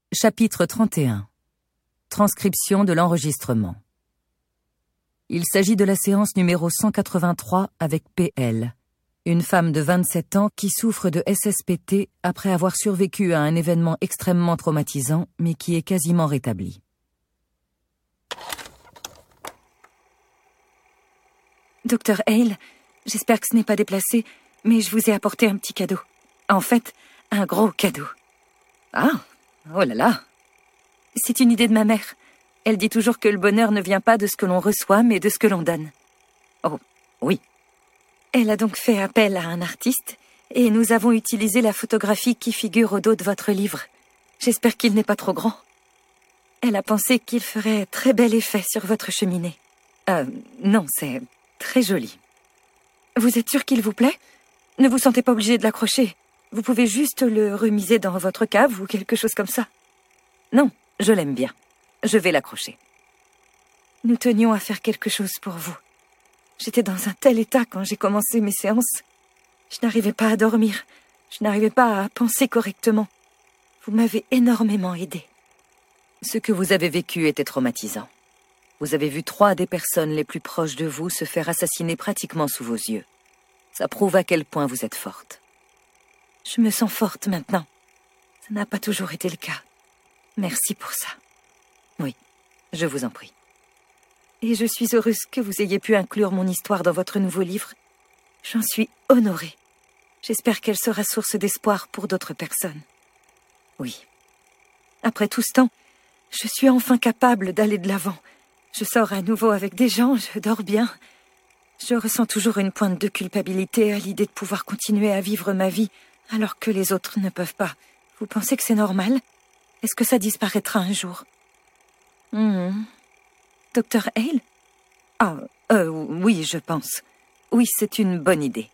Chapitre 31. Transcription de l'enregistrement. Il s'agit de la séance numéro 183 avec PL, une femme de 27 ans qui souffre de SSPT après avoir survécu à un événement extrêmement traumatisant, mais qui est quasiment rétablie. Docteur Hale, j'espère que ce n'est pas déplacé, mais je vous ai apporté un petit cadeau. En fait, un gros cadeau. Ah, oh là là. C'est une idée de ma mère. Elle dit toujours que le bonheur ne vient pas de ce que l'on reçoit, mais de ce que l'on donne. Oh, oui. Elle a donc fait appel à un artiste, et nous avons utilisé la photographie qui figure au dos de votre livre. J'espère qu'il n'est pas trop grand. Elle a pensé qu'il ferait très bel effet sur votre cheminée. Non, c'est très joli. Vous êtes sûr qu'il vous plaît? Ne vous sentez pas obligé de l'accrocher. Vous pouvez juste le remiser dans votre cave ou quelque chose comme ça. Non, je l'aime bien. Je vais l'accrocher. Nous tenions à faire quelque chose pour vous. J'étais dans un tel état quand j'ai commencé mes séances. Je n'arrivais pas à dormir. Je n'arrivais pas à penser correctement. Vous m'avez énormément aidé. Ce que vous avez vécu était traumatisant. Vous avez vu 3 des personnes les plus proches de vous se faire assassiner pratiquement sous vos yeux. Ça prouve à quel point vous êtes forte. Je me sens forte maintenant. Ça n'a pas toujours été le cas. Merci pour ça. Oui, je vous en prie. Et je suis heureuse que vous ayez pu inclure mon histoire dans votre nouveau livre. J'en suis honorée. J'espère qu'elle sera source d'espoir pour d'autres personnes. Oui. Après tout ce temps, je suis enfin capable d'aller de l'avant. Je sors à nouveau avec des gens, je dors bien. Je ressens toujours une pointe de culpabilité à l'idée de pouvoir continuer à vivre ma vie alors que les autres ne peuvent pas. Vous pensez que c'est normal? Est-ce que ça disparaîtra un jour? Docteur Hale? Oui, je pense. Oui, c'est une bonne idée.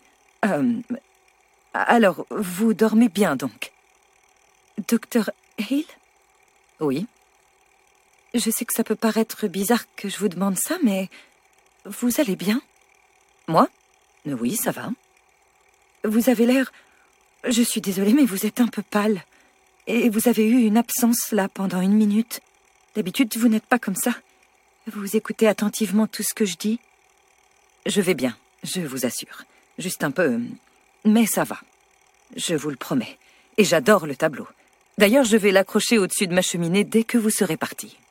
Alors, vous dormez bien, donc? Docteur Hale? Oui. Je sais que ça peut paraître bizarre que je vous demande ça, mais vous allez bien? Moi? Oui, ça va. Vous avez l'air... Je suis désolée, mais vous êtes un peu pâle. Et vous avez eu une absence, là, pendant 1 minute. D'habitude, vous n'êtes pas comme ça. Vous écoutez attentivement tout ce que je dis? Je vais bien, je vous assure. Juste un peu... Mais ça va. Je vous le promets. Et j'adore le tableau. D'ailleurs, je vais l'accrocher au-dessus de ma cheminée dès que vous serez partis.